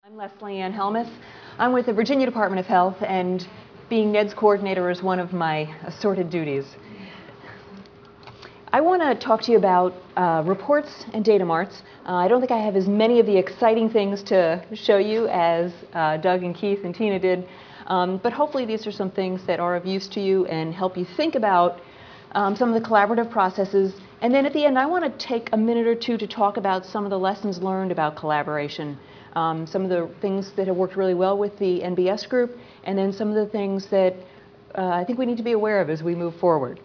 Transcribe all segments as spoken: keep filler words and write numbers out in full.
I'm Leslie Ann Helmus. I'm with the Virginia Department of Health, and being N E D S coordinator is one of my assorted duties. I want to talk to you about uh, reports and data marts. Uh, I don't think I have as many of the exciting things to show you as uh, Doug and Keith and Tina did, um, but hopefully these are some things that are of use to you and help you think about um, some of the collaborative processes. And then at the end, I want to take a minute or two to talk about some of the lessons learned about collaboration. Um, some of the things that have worked really well with the N B S group, and then some of the things that uh, I think we need to be aware of as we move forward.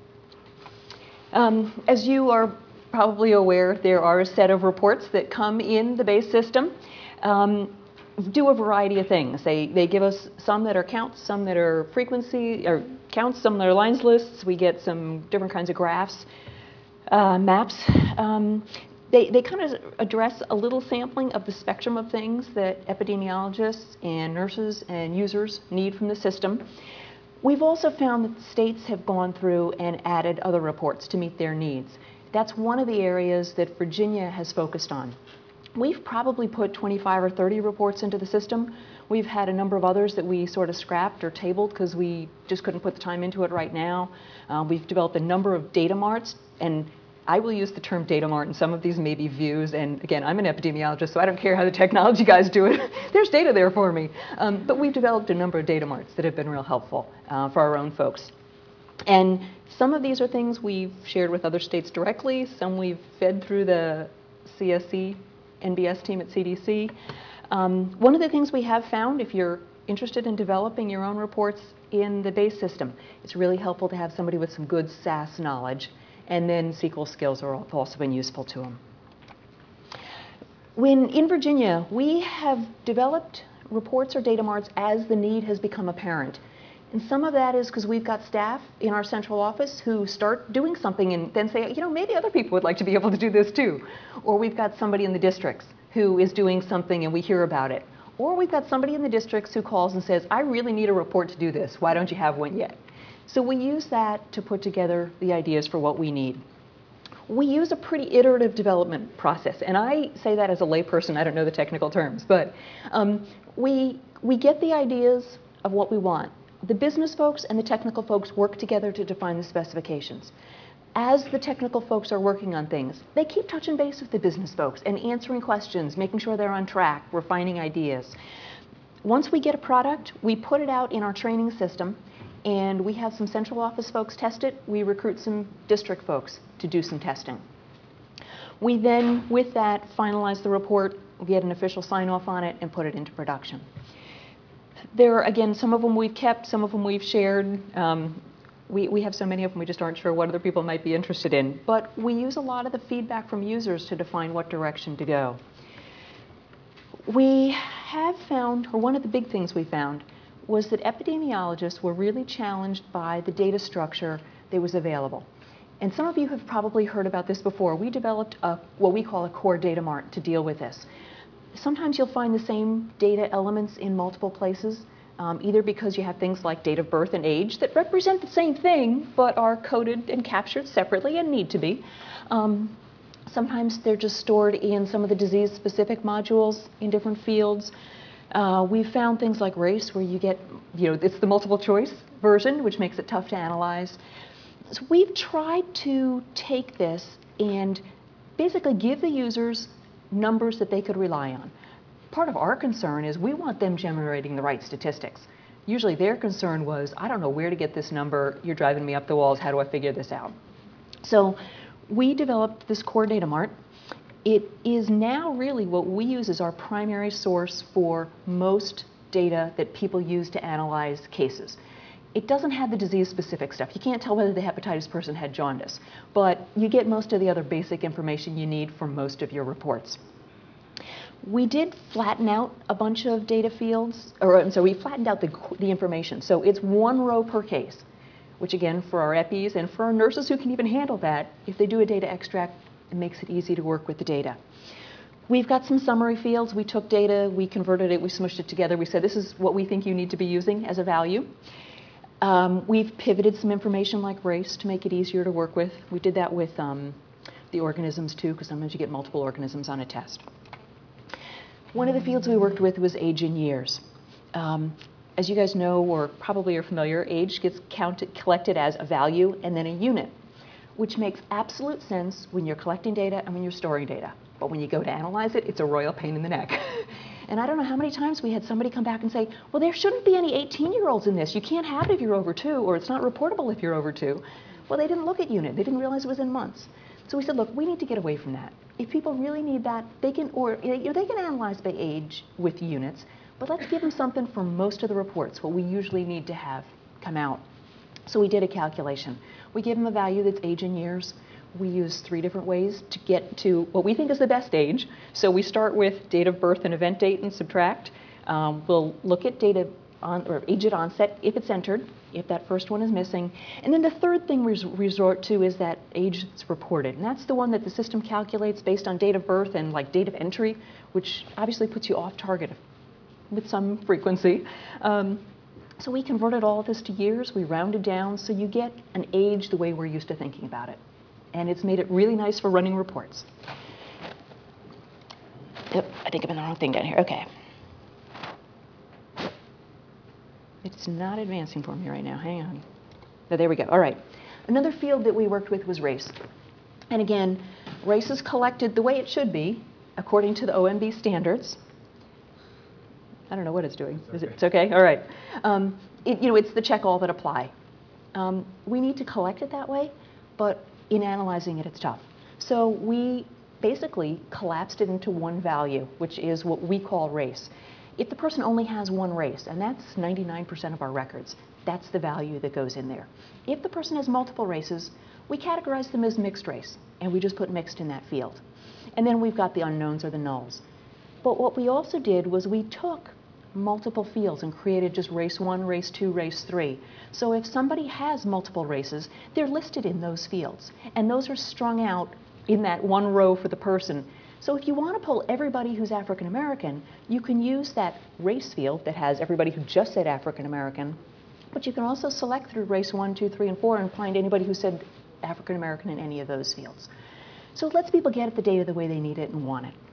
Um, as you are probably aware, there are a set of reports that come in the base system, um, do a variety of things. They, they give us some that are counts, some that are frequency, or counts, some that are lines lists. We get some different kinds of graphs, uh, maps. Um, They, they kind of address a little sampling of the spectrum of things that epidemiologists and nurses and users need from the system. We've also found that the states have gone through and added other reports to meet their needs. That's one of the areas that Virginia has focused on. We've probably put twenty-five or thirty reports into the system. We've had a number of others that we sort of scrapped or tabled because we just couldn't put the time into it right now. Uh, we've developed a number of data marts, and I will use the term data mart, and some of these may be views, and again, I'm an epidemiologist, so I don't care how the technology guys do it. There's data there for me. Um, but we've developed a number of data marts that have been real helpful uh, for our own folks. And some of these are things we've shared with other states directly, some we've fed through the C S C, N B S team at C D C. Um, one of the things we have found, if you're interested in developing your own reports in the base system, it's really helpful to have somebody with some good S A S knowledge. And then S Q L skills are also been useful to them. When in Virginia, we have developed reports or data marts as the need has become apparent. And some of that is because we've got staff in our central office who start doing something and then say, you know, maybe other people would like to be able to do this too. Or we've got somebody in the districts who is doing something and we hear about it. Or we've got somebody in the districts who calls and says, I really need a report to do this. Why don't you have one yet? So we use that to put together the ideas for what we need. We use a pretty iterative development process, and I say that as a layperson. I don't know the technical terms, but um, we, we get the ideas of what we want. The business folks and the technical folks work together to define the specifications. As the technical folks are working on things, they keep touching base with the business folks and answering questions, making sure they're on track, refining ideas. Once we get a product, we put it out in our training system, and we have some central office folks test it. We recruit some district folks to do some testing. We then, with that, finalize the report, get an official sign-off on it, and put it into production. There are, again, some of them we've kept, some of them we've shared. Um, we, we have so many of them, we just aren't sure what other people might be interested in. But we use a lot of the feedback from users to define what direction to go. We have found, or one of the big things we found, was that epidemiologists were really challenged by the data structure that was available. And some of you have probably heard about this before. We developed a, what we call a core data mart to deal with this. Sometimes you'll find the same data elements in multiple places, um, either because you have things like date of birth and age that represent the same thing, but are coded and captured separately and need to be. Um, sometimes they're just stored in some of the disease-specific modules in different fields. Uh, we've found things like race where you get, you know, it's the multiple choice version, which makes it tough to analyze. So we've tried to take this and basically give the users numbers that they could rely on. Part of our concern is we want them generating the right statistics. Usually their concern was, I don't know where to get this number, you're driving me up the walls, how do I figure this out? So we developed this core data mart. It is now really what we use as our primary source for most data that people use to analyze cases. It doesn't have the disease-specific stuff. You can't tell whether the hepatitis person had jaundice, but you get most of the other basic information you need for most of your reports. We did flatten out a bunch of data fields, or so we flattened out the, the information. So it's one row per case, which again, for our epis and for our nurses who can even handle that, if they do a data extract, it makes it easy to work with the data. We've got some summary fields. We took data, we converted it, we smushed it together. We said, this is what we think you need to be using as a value. Um, we've pivoted some information like race to make it easier to work with. We did that with um, the organisms too, because sometimes you get multiple organisms on a test. One of the fields we worked with was age in years. Um, as you guys know, or probably are familiar, age gets counted, collected as a value and then a unit, which makes absolute sense when you're collecting data and when you're storing data. But when you go to analyze it, it's a royal pain in the neck. And I don't know how many times we had somebody come back and say, well, there shouldn't be any eighteen-year-olds in this. You can't have it if you're over two, or it's not reportable if you're over two. Well, they didn't look at unit. They didn't realize it was in months. So we said, look, we need to get away from that. If people really need that, they can, or you know, they can analyze by age with units, but let's give them something for most of the reports, what we usually need to have come out. So we did a calculation. We give them a value that's age in years. We use three different ways to get to what we think is the best age. So we start with date of birth and event date and subtract. Um, we'll look at data on, or age at onset if it's entered, if that first one is missing. And then the third thing we resort to is that age that's reported. And that's the one that the system calculates based on date of birth and like date of entry, which obviously puts you off target with some frequency. Um, so we converted all of this to years. We rounded down so you get an age the way we're used to thinking about it. And it's made it really nice for running reports. Yep, I think I'm in the wrong thing down here. Okay. It's not advancing for me right now. Hang on. Oh, there we go. All right. Another field that we worked with was race. And again, race is collected the way it should be, according to the O M B standards. I don't know what it's doing. It's okay. Is it, it's okay? All right. Um, it, you know, it's the check all that apply. Um, we need to collect it that way, but in analyzing it, it's tough. So we basically collapsed it into one value, which is what we call race. If the person only has one race, and that's ninety-nine percent of our records, that's the value that goes in there. If the person has multiple races, we categorize them as mixed race, and we just put mixed in that field. And then we've got the unknowns or the nulls. But what we also did was we took multiple fields and created just race one, race two, race three. So if somebody has multiple races, they're listed in those fields. And those are strung out in that one row for the person. So if you want to pull everybody who's African American, you can use that race field that has everybody who just said African American, but you can also select through race one, two, three, and four and find anybody who said African American in any of those fields. So it lets people get at the data the way they need it and want it.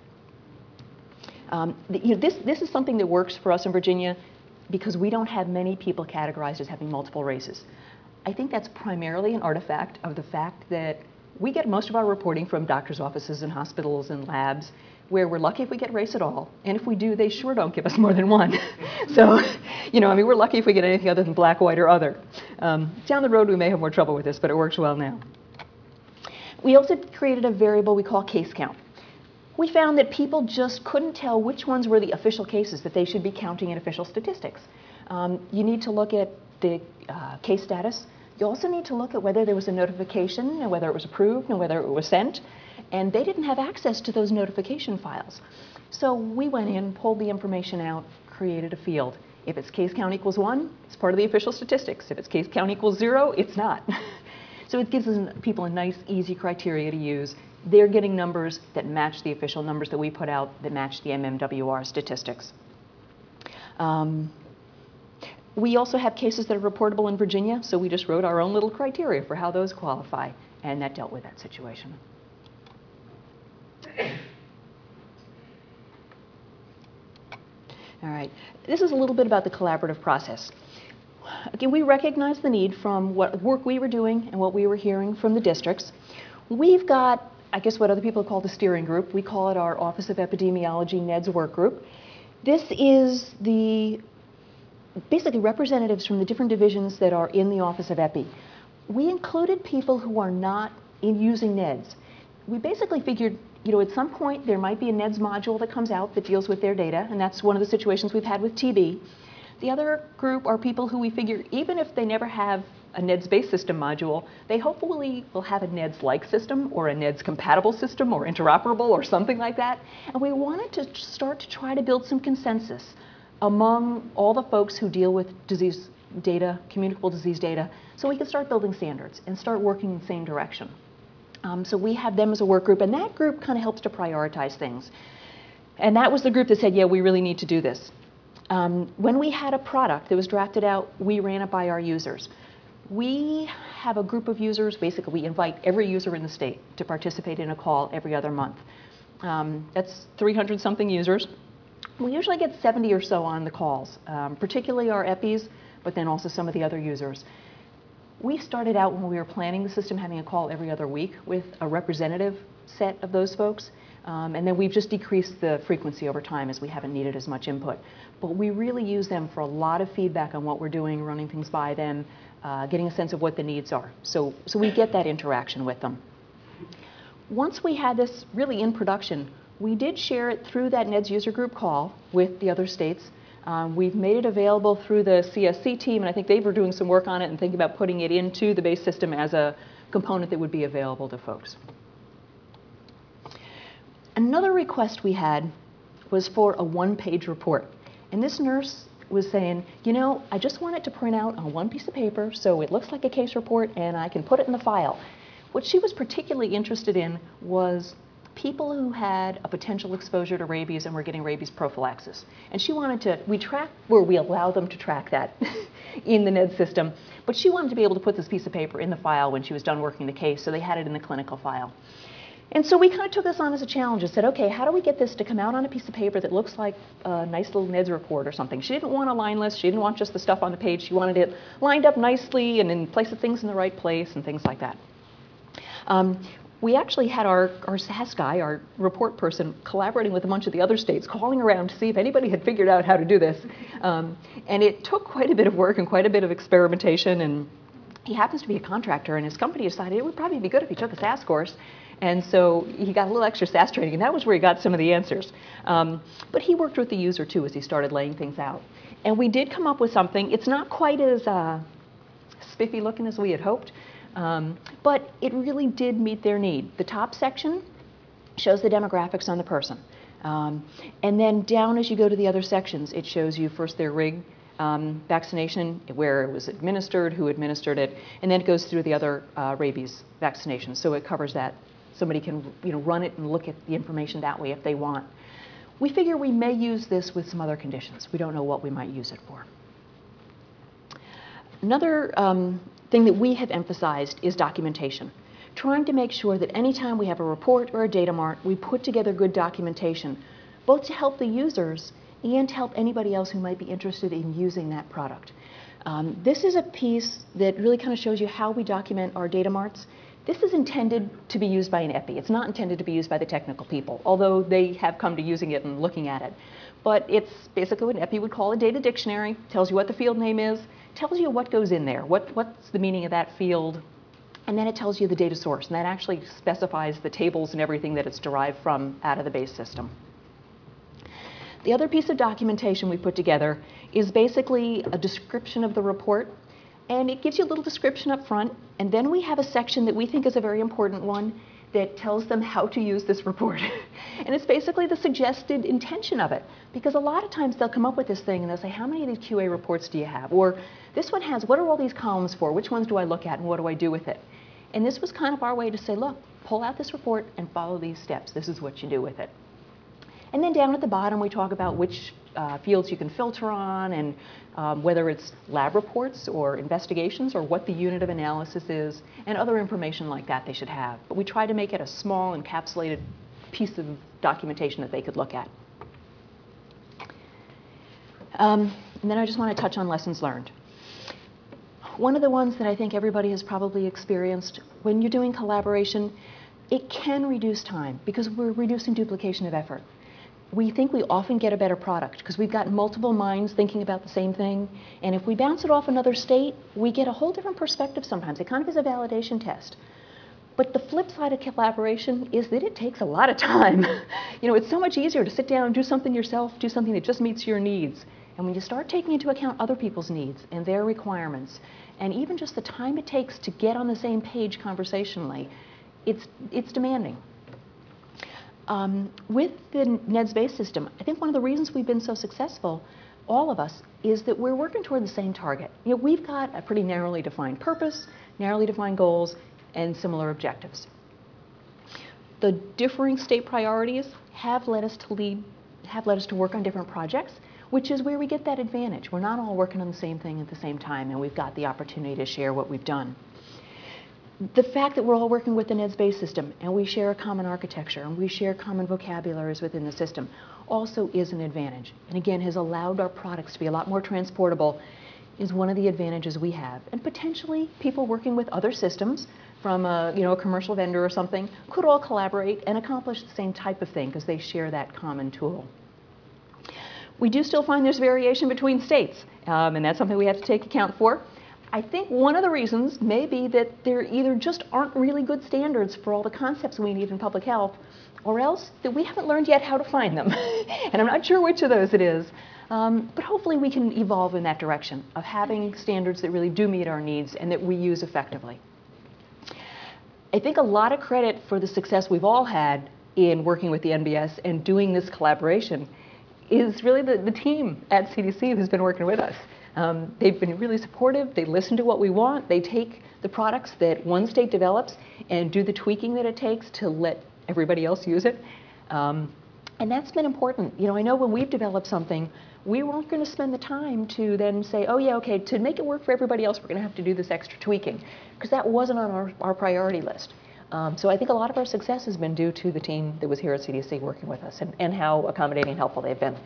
Um, the, you know, this, this is something that works for us in Virginia because we don't have many people categorized as having multiple races. I think that's primarily an artifact of the fact that we get most of our reporting from doctors' offices and hospitals and labs, where we're lucky if we get race at all. And if we do, they sure don't give us more than one. So, you know, I mean, we're lucky if we get anything other than black, white, or other. Um, down the road, we may have more trouble with this, but it works well now. We also created a variable we call case count. We found that people just couldn't tell which ones were the official cases that they should be counting in official statistics. Um, you need to look at the uh, case status. You also need to look at whether there was a notification, and whether it was approved, and whether it was sent. And they didn't have access to those notification files. So we went in, pulled the information out, created a field. If its case count equals one, it's part of the official statistics. If its case count equals zero, it's not. So it gives us, people a nice, easy criteria to use. They're getting numbers that match the official numbers that we put out, that match the M M W R statistics. Um, we also have cases that are reportable in Virginia, so we just wrote our own little criteria for how those qualify, and that dealt with that situation. All right, this is a little bit about the collaborative process. Again, we recognize the need from what work we were doing and what we were hearing from the districts. We've got, I guess what other people call the steering group. We call it our Office of Epidemiology N E D S work group. This is the basically representatives from the different divisions that are in the Office of Epi. We included people who are not in using N E D S. We basically figured, you know, at some point there might be a N E D S module that comes out that deals with their data, and that's one of the situations we've had with T B. The other group are people who we figure, even if they never have a N E D S-based system module, they hopefully will have a N E D S-like system or a N E D S-compatible system or interoperable or something like that. And we wanted to start to try to build some consensus among all the folks who deal with disease data, communicable disease data, so we can start building standards and start working in the same direction. Um, so we have them as a work group, and that group kind of helps to prioritize things. And that was the group that said, yeah, we really need to do this. Um, when we had a product that was drafted out, we ran it by our users. We have a group of users, basically we invite every user in the state to participate in a call every other month. Um, that's three hundred something users. We usually get seventy or so on the calls, um, particularly our EPIs, but then also some of the other users. We started out when we were planning the system having a call every other week with a representative set of those folks, um, and then we've just decreased the frequency over time as we haven't needed as much input. But we really use them for a lot of feedback on what we're doing, running things by them, uh, getting a sense of what the needs are. So, so we get that interaction with them. Once we had this really in production, we did share it through that N E D S user group call with the other states. Um, we've made it available through the C S C team, and I think they were doing some work on it and thinking about putting it into the base system as a component that would be available to folks. Another request we had was for a one-page report. And this nurse was saying, you know, I just want it to print out on one piece of paper so it looks like a case report and I can put it in the file. What she was particularly interested in was people who had a potential exposure to rabies and were getting rabies prophylaxis. And she wanted to, we track, where we allow them to track that in the N E D system, but she wanted to be able to put this piece of paper in the file when she was done working the case, so they had it in the clinical file. And so we kind of took this on as a challenge and said, okay, how do we get this to come out on a piece of paper that looks like a nice little N E D S report or something? She didn't want a line list, she didn't want just the stuff on the page, she wanted it lined up nicely and in place of things in the right place and things like that. Um, We actually had our, our S A S guy, our report person, collaborating with a bunch of the other states, calling around to see if anybody had figured out how to do this. Um, and it took quite a bit of work and quite a bit of experimentation. And he happens to be a contractor, and his company decided it would probably be good if he took a S A S course. And so he got a little extra S A S training, and that was where he got some of the answers. Um, but he worked with the user, too, as he started laying things out. And we did come up with something. It's not quite as uh, spiffy looking as we had hoped. Um, but it really did meet their need. The top section shows the demographics on the person. Um, and then down as you go to the other sections, it shows you first their R I G um, vaccination, where it was administered, who administered it, and then it goes through the other uh, rabies vaccinations. So it covers that. Somebody can you know, run it and look at the information that way if they want. We figure we may use this with some other conditions. We don't know what we might use it for. Another um, thing that we have emphasized is documentation. Trying to make sure that anytime we have a report or a data mart, we put together good documentation, both to help the users and to help anybody else who might be interested in using that product. Um, this is a piece that really kind of shows you how we document our data marts. This is intended to be used by an EPI. It's not intended to be used by the technical people, although they have come to using it and looking at it. But it's basically what an EPI would call a data dictionary, tells you what the field name is, tells you what goes in there, what, what's the meaning of that field, and then it tells you the data source, and that actually specifies the tables and everything that it's derived from out of the base system. The other piece of documentation we put together is basically a description of the report, and it gives you a little description up front, and then we have a section that we think is a very important one that tells them how to use this report. And it's basically the suggested intention of it. Because a lot of times they'll come up with this thing and they'll say, how many of these Q A reports do you have? Or this one has, what are all these columns for? Which ones do I look at and what do I do with it? And this was kind of our way to say, look, pull out this report and follow these steps. This is what you do with it. And then down at the bottom we talk about which uh, fields you can filter on and um, whether it's lab reports or investigations or what the unit of analysis is and other information like that they should have. But we try to make it a small encapsulated piece of documentation that they could look at. Um, and then I just want to touch on lessons learned. One of the ones that I think everybody has probably experienced, when you're doing collaboration, it can reduce time because we're reducing duplication of effort. We think we often get a better product because we've got multiple minds thinking about the same thing. And if we bounce it off another state, we get a whole different perspective sometimes. It kind of is a validation test. But the flip side of collaboration is that it takes a lot of time. You know, it's so much easier to sit down and do something yourself, do something that just meets your needs. And when you start taking into account other people's needs and their requirements, and even just the time it takes to get on the same page conversationally, it's, it's demanding. Um, with the N E D S-based system, I think one of the reasons we've been so successful, all of us, is that we're working toward the same target. You know, we've got a pretty narrowly defined purpose, narrowly defined goals, and similar objectives. The differing state priorities have led us to lead, have led us to work on different projects, which is where we get that advantage. We're not all working on the same thing at the same time, and we've got the opportunity to share what we've done. The fact that we're all working with the N E D S-based system and we share a common architecture and we share common vocabularies within the system, also is an advantage. And again, has allowed our products to be a lot more transportable, is one of the advantages we have. And potentially people working with other systems from a, you know, a commercial vendor or something could all collaborate and accomplish the same type of thing because they share that common tool. We do still find there's variation between states, um, and that's something we have to take account for. I think one of the reasons may be that there either just aren't really good standards for all the concepts we need in public health, or else that we haven't learned yet how to find them. And I'm not sure which of those it is. Um, but hopefully we can evolve in that direction of having standards that really do meet our needs and that we use effectively. I think a lot of credit for the success we've all had in working with the N B S and doing this collaboration is really the, the team at C D C who's been working with us. Um, they've been really supportive. They listen to what we want. They take the products that one state develops and do the tweaking that it takes to let everybody else use it. Um, and that's been important. You know, I know when we've developed something, we weren't going to spend the time to then say, oh yeah, okay, to make it work for everybody else, we're going to have to do this extra tweaking, because that wasn't on our, our priority list. Um, so I think a lot of our success has been due to the team that was here at C D C working with us and, and how accommodating and helpful they've been.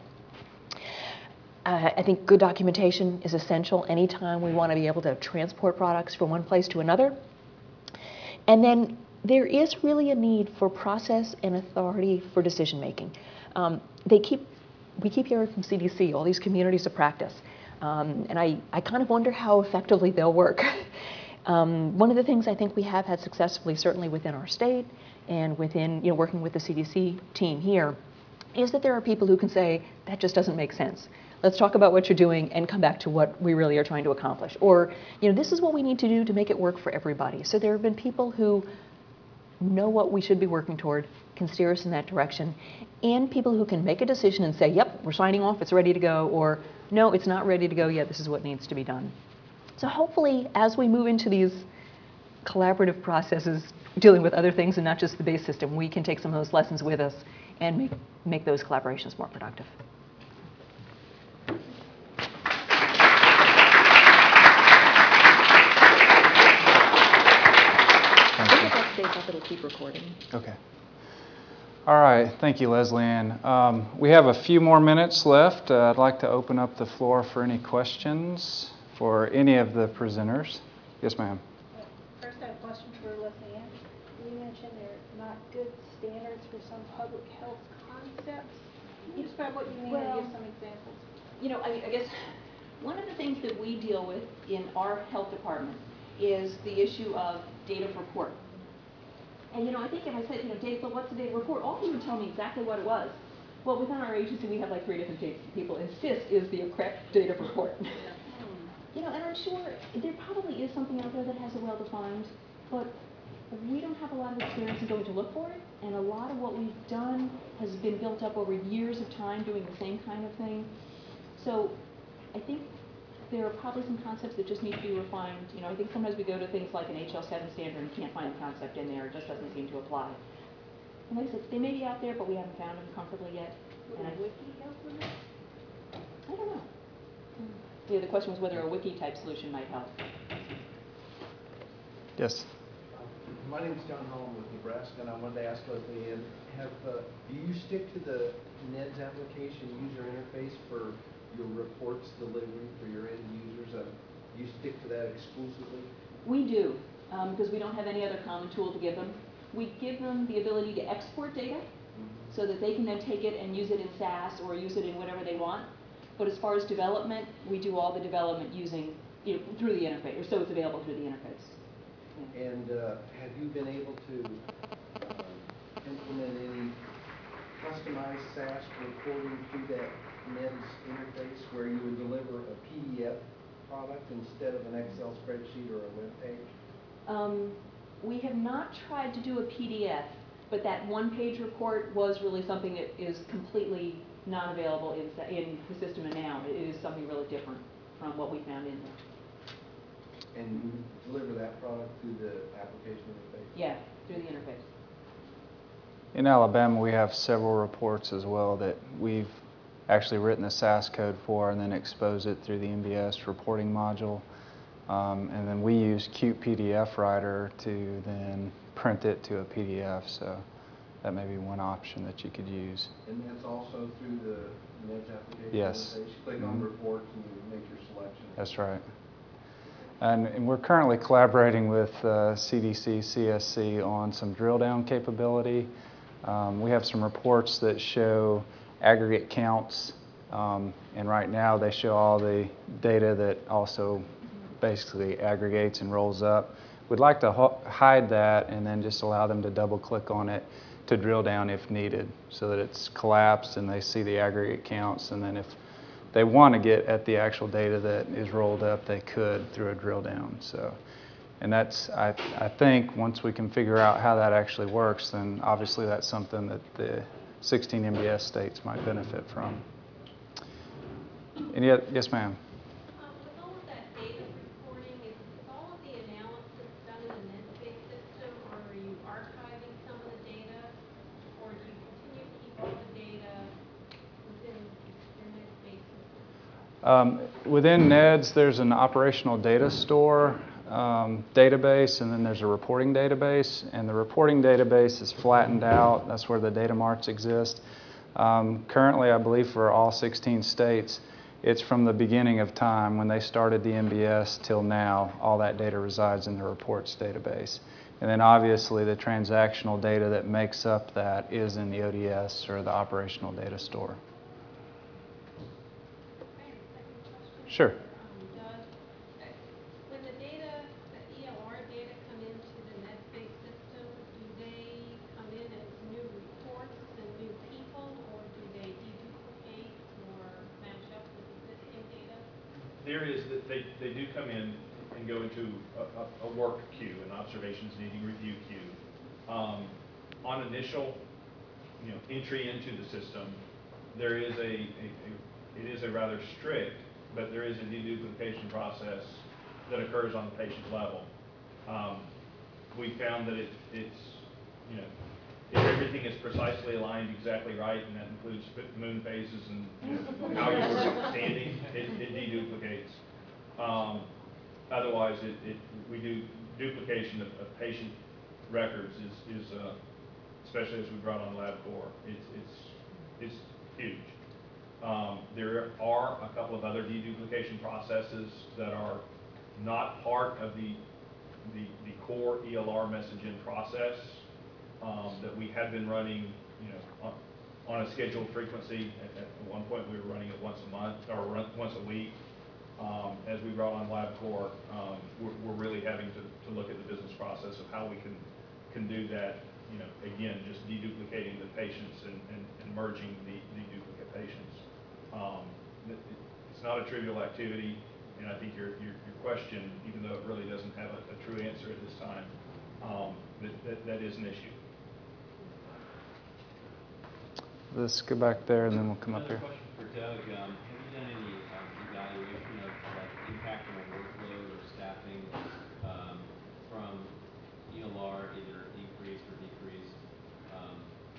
Uh, I think good documentation is essential anytime we want to be able to transport products from one place to another. And then there is really a need for process and authority for decision making. Um, they keep, we keep hearing from C D C, all these communities of practice. Um, and I, I kind of wonder how effectively they'll work. Um, one of the things I think we have had successfully, certainly within our state and within, you know, working with the C D C team here, is that there are people who can say, that just doesn't make sense. Let's talk about what you're doing and come back to what we really are trying to accomplish. Or, you know, this is what we need to do to make it work for everybody. So there have been people who know what we should be working toward, can steer us in that direction, and people who can make a decision and say, yep, we're signing off, it's ready to go, or no, it's not ready to go yet, this is what needs to be done. So hopefully, as we move into these collaborative processes, dealing with other things and not just the base system, we can take some of those lessons with us and make, make those collaborations more productive. I think if that stays up, it'll keep recording. Okay. All right, thank you, Leslie Ann. Um, we have a few more minutes left. Uh, I'd like to open up the floor for any questions for any of the presenters. Yes, ma'am. First, I have a question for Leslie Ann. You mentioned there are not good standards for some public health concepts. Can you describe what you mean Well, and give some examples? You know, I, I guess one of the things that we deal with in our health department is the issue of data of report. And you know, I think if I said, you know, data, what's the data report? All of you would tell me exactly what it was. Well, within our agency, we have like three different dates that people insist is the correct data report. You know, and I'm sure there probably is something out there that has it well defined, but we don't have a lot of experience in going to look for it, and a lot of what we've done has been built up over years of time doing the same kind of thing. So I think there are probably some concepts that just need to be refined. You know, I think sometimes we go to things like an H L seven standard and can't find the concept in there, it just doesn't seem to apply. And like I said, they may be out there, but we haven't found them comfortably yet. And I, Wiki help with it? I don't know. Yeah, the question was whether a wiki type solution might help. Yes. My name is John Holland with Nebraska, and I wanted to ask Leslie Ann, have, uh, do you stick to the N E D S application user interface for your reports delivery for your end users? Uh, do you stick to that exclusively? We do, um, because we don't have any other common tool to give them. We give them the ability to export data so that they can then take it and use it in S A S or use it in whatever they want. But as far as development, we do all the development using, you know, through the interface, or so it's available through the interface. Yeah. And uh, have you been able to uh, implement any customized S A S reporting through that N E D S interface where you would deliver a P D F product instead of an Excel spreadsheet or a web page? Um, we have not tried to do a P D F, but that one-page report was really something that is completely not available in, in the system and now. It is something really different from what we found in there. And you deliver that product through the application interface? Yeah, through the interface. In Alabama, we have several reports as well that we've actually written the S A S code for and then expose it through the N B S reporting module. Um, and then we use Qt P D F Writer to then print it to a P D F. So that may be one option that you could use. And that's also through the N E D S application? Yes. interface? You click on Mhm. reports and you make your selection? That's right. And, and we're currently collaborating with uh, C D C, C S C on some drill down capability. Um, we have some reports that show aggregate counts, um, and right now they show all the data that also basically aggregates and rolls up. We'd like to ho hide that and then just allow them to double click on it to drill down if needed, so that it's collapsed and they see the aggregate counts, and then if they want to get at the actual data that is rolled up, they could through a drill down. So, and that's, I, I think once we can figure out how that actually works, then obviously that's something that the sixteen M B S states might benefit from. And yet, yes ma'am? Um, with all of that data reporting, is, is all of the analysis done in the Netscape system, or are you archiving some of the data, or do you continue to keep all the data within your Netscape system? Um, within N E D S, there's an operational data store um, database, and then there's a reporting database. And the reporting database is flattened out. That's where the data marts exist. Um, currently, I believe for all sixteen states, it's from the beginning of time when they started the M B S till now, all that data resides in the reports database. And then obviously the transactional data that makes up that is in the O D S, or the operational data store. Okay, second question. Sure. Um, Doug, uh, when the data, the E L R data come into the Netscape system, do they come in as new reports and new people, or do they deduplicate or match up with existing data? There is, that they, they do come in and go into a, a, a work queue, an observations needing review queue. Um, on initial, you know, entry into the system, there is a, a, a, it is a rather strict, but there is a deduplication process that occurs on the patient level. Um, we found that it, it's, you know, if everything is precisely aligned exactly right, and that includes moon phases and, you know, how you were standing, it, it deduplicates. Um, otherwise, it, it, we do duplication of, of patient records is, is uh, especially as we brought on LabCorp, it's, it's, it's huge. Um, there are a couple of other deduplication processes that are not part of the, the, the core E L R messaging process. Um, that we had been running, you know, on, on a scheduled frequency. At, at one point, we were running it once a month or run, once a week. Um, as we brought on LabCorp, um, we're, we're really having to, to look at the business process of how we can can do that. You know, again, just deduplicating the patients and, and, and merging the, the duplicate patients. Um, it, it's not a trivial activity, and I think your your, your question, even though it really doesn't have a, a true answer at this time, um, that, that that is an issue. Let's go back there and then we'll come up Another here. question for Doug. Um, have you done any um, evaluation of like impact on workload or staffing um, from E L R, either increased or decreased? Um,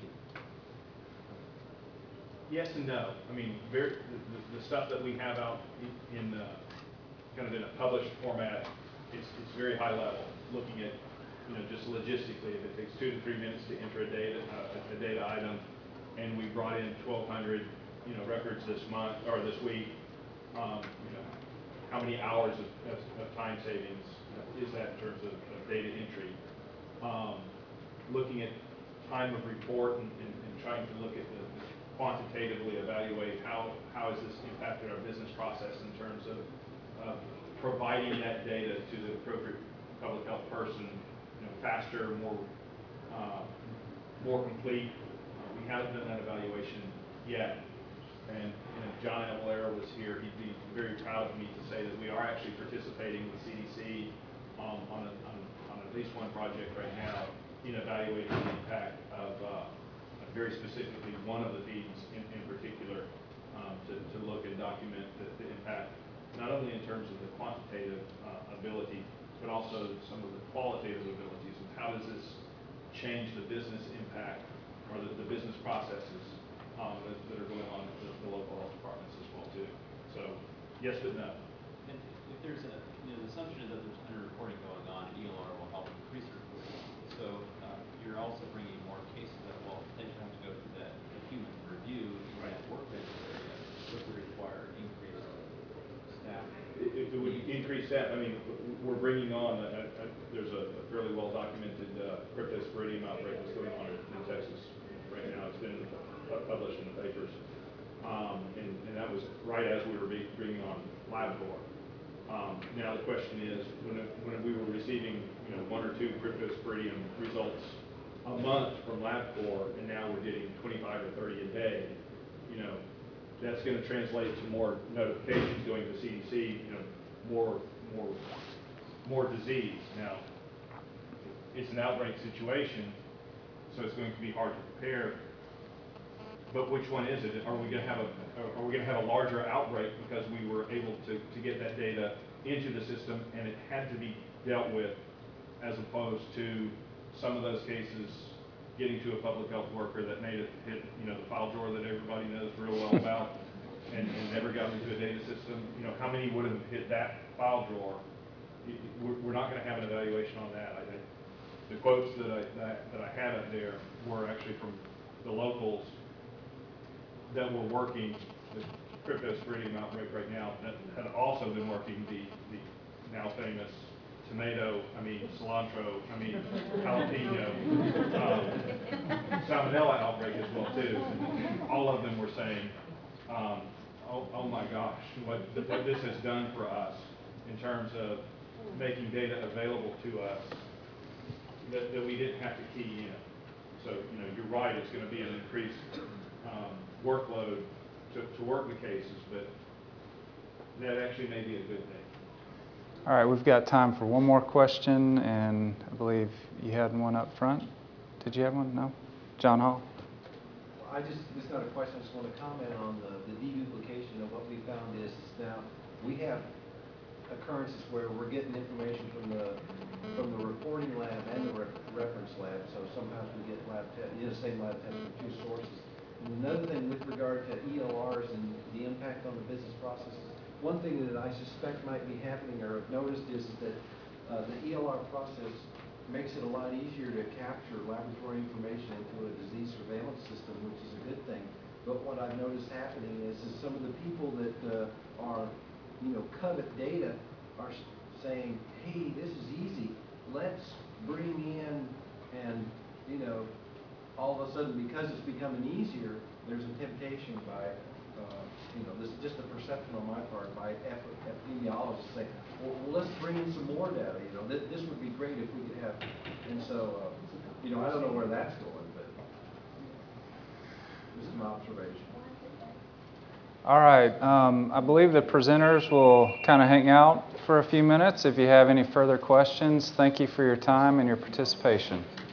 Yes and no. I mean, very, the, the, the stuff that we have out in, in uh, kind of in a published format, it's, it's very high level, looking at, you know, just logistically, if it takes two to three minutes to enter a data, uh, a data item, and we brought in twelve hundred, you know, records this month, or this week, um, you know, how many hours of, of, of time savings is that in terms of, of data entry? Um, looking at time of report and, and, and trying to look at the, the quantitatively evaluate how, how has this impacted our business process in terms of uh, providing that data to the appropriate public health person, you know, faster, more, uh, more complete. Uh, we haven't done that evaluation yet. And you know, John Avalera was here. He'd be very proud of me to say that we are actually participating with C D C um, on, a, on, on at least one project right now in evaluating the impact of uh, very specifically one of the feeds in, in particular um, to, to look and document the, the impact, not only in terms of the quantitative uh, ability, but also some of the qualitative abilities of how does this change the business impact or the, the business processes um, that, that are going on at the, the local health departments as well too. So yes, but no. and if there's a, you know, the assumption is that there's under-reporting going on, E L R will help increase reporting. So uh, you're also bringing more cases that will it it would increase that. I mean, we're bringing on, a- a- there's a a fairly well-documented uh, cryptosporidium outbreak that's going on in in Texas right now. It's been pu- published in the papers. Um, And and that was right as we were be- bringing on LabCorp. Um, Now, the question is, when it- when we were receiving, you know, one or two cryptosporidium results a month from LabCorp, and now we're getting twenty-five or thirty a day, you know, that's going to translate to more notifications going to C D C, you know, more, more, more disease. Now, it's an outbreak situation, so it's going to be hard to prepare. But which one is it? Are we going to have a, are we going to have a larger outbreak because we were able to, to get that data into the system and it had to be dealt with, as opposed to some of those cases getting to a public health worker that made it hit, you know, the file drawer that everybody knows real well about and, and never got into a data system? You know, how many would have hit that file drawer? It- it- We're, we're not going to have an evaluation on that. I think the quotes that I, that, that I had up there were actually from the locals that were working the cryptosporidium outbreak right now, that had also been working the, the now famous tomato, I mean cilantro, I mean jalapeno, um, salmonella outbreak as well too. And all of them were saying, um, oh, oh my gosh, what, what this has done for us in terms of making data available to us that, that we didn't have to key in. So, you know, you're right, it's going to be an increased um, workload to, to work the cases, but that actually may be a good thing. All right, we've got time for one more question, and I believe you had one up front. Did you have one? No? John Hall? I just, it's not a question, I just want to comment on the, the deduplication of what we found is, is now, we have occurrences where we're getting information from the, from the reporting lab and the re reference lab, so sometimes we get lab test, you know, same lab test from two sources. And another thing with regard to E L Rs and the impact on the business processes, one thing that I suspect might be happening or have noticed is that uh, the E L R process makes it a lot easier to capture laboratory information into a disease surveillance system, which is a good thing. But what I've noticed happening is, is some of the people that uh, are, you know, covet data are saying, hey, this is easy. Let's bring in and, you know, all of a sudden, because it's becoming easier, there's a temptation by, uh, you know, this is just a perception on my part, by epidemiologists saying, well, well, let's bring in some more data. You know, th this would be great if we could have. And so, uh, you know, I don't know where that's going, but just an observation. All right, um, I believe the presenters will kind of hang out for a few minutes. If you have any further questions, thank you for your time and your participation.